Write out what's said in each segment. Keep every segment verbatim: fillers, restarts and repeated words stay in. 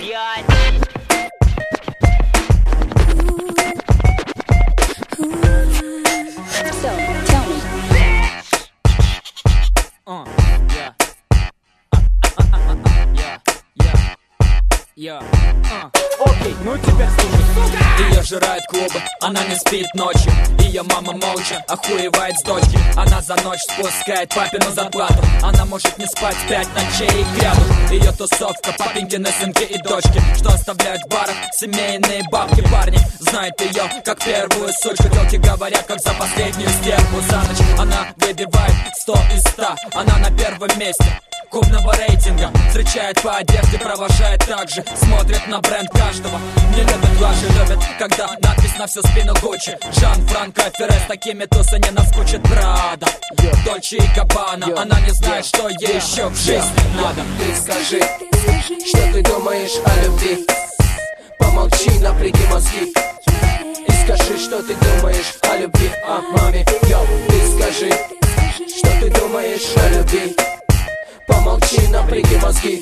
блядь. So, tell me. Uh, yeah. Uh, uh, uh, uh, yeah, yeah, yeah. Uh. Окей, ну теперь слушай, сука! Ее жирают клубы, она не спит ночью. Ее мама молча охуевает с дочки. Она за ночь спускает папину зарплату. Она может не спать пять ночей кряду. Ее тусовка, папенькины сынки и дочки, что оставляют в барах семейные бабки. Парни знают ее как первую сучку. Тёлки говорят, как за последнюю стерву. За ночь она выбивает сто из ста. Она на первом месте клубного рейтинга. Встречает по одежде, провожает так же. Смотрит на бренд каждого. Не любят лажи, любят, когда надпись на всю спину Гуччи. Жан-Франко Ферре, с такими тусы не наскучит. Прада, Дольче и Габбана. Она не знает, что ей еще в жизни надо. Ты скажи, что ты думаешь о любви. Помолчи, напряги мозги. И скажи, что ты думаешь о любви, о маме. Йоу, ты скажи, что ты думаешь о любви. Помолчи, напряги мозги.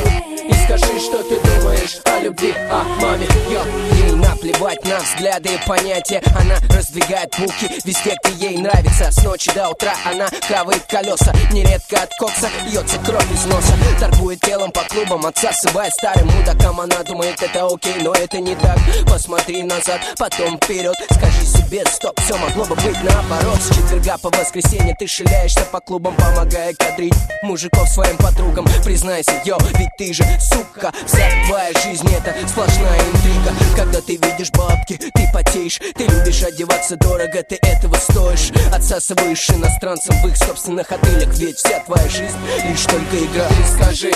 И скажи, что ты думаешь о любви, о маме. Йо. Ей наплевать на взгляды и понятия. Она раздвигает булки везде, где ей нравится. С ночи до утра она хавает колеса. Нередко от кокса льется кровь из носа. Торгует телом по клубам, отсасывая старым мудакам. Она думает, это окей, но это не так. Посмотри назад, потом вперед. Скажи себе, стоп, все могло бы быть наоборот. С четверга по воскресенье ты шляешься по клубам, помогая кадрить мужиков своим подругам. Признайся, йо, ведь ты же сука. Вся твоя жизнь это сплошная интрига. Когда ты видишь бабки, ты потеешь. Ты любишь одеваться дорого, ты этого стоишь. Отсасываешь иностранцам в их собственных отелях. Ведь вся твоя жизнь лишь только игра. Ты скажи,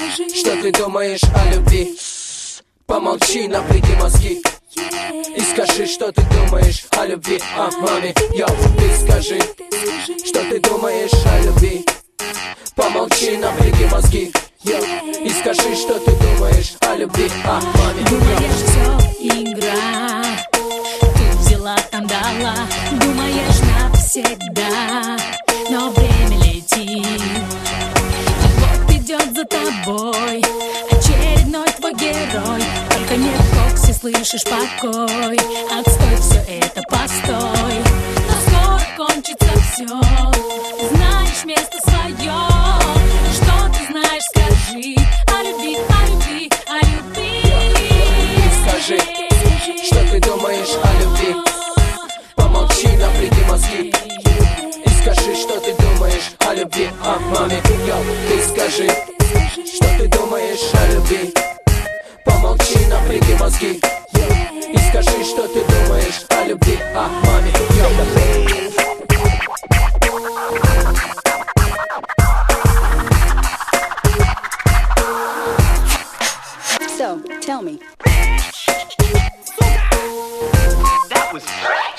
что ты думаешь о любви. Помолчи, напряги мозги. И скажи, что ты думаешь о любви, о маме. Йо, ты скажи, что ты думаешь о любви. Помолчи, напряги мозги. Йо. И скажи, что ты думаешь о любви, о маме. Думаешь, все игра. Ты взяла, там дала. Думаешь навсегда. Но время летит. И вот идет за тобой очередной твой герой. Только не в коксе слышишь покой. Отстой, все это постой. Но скоро кончится все. Знаешь место свое. Что ты знаешь, скажи о любви, о любви, о любви. Ты скажи, что ты думаешь о любви. Помолчи, напряги мозги. И скажи, что ты думаешь о любви, о маме. Йо, ты скажи, что ты думаешь о любви. Помолчи, напряги мозги. И скажи, что ты думаешь о любви, о маме. Йо. So, tell me. That was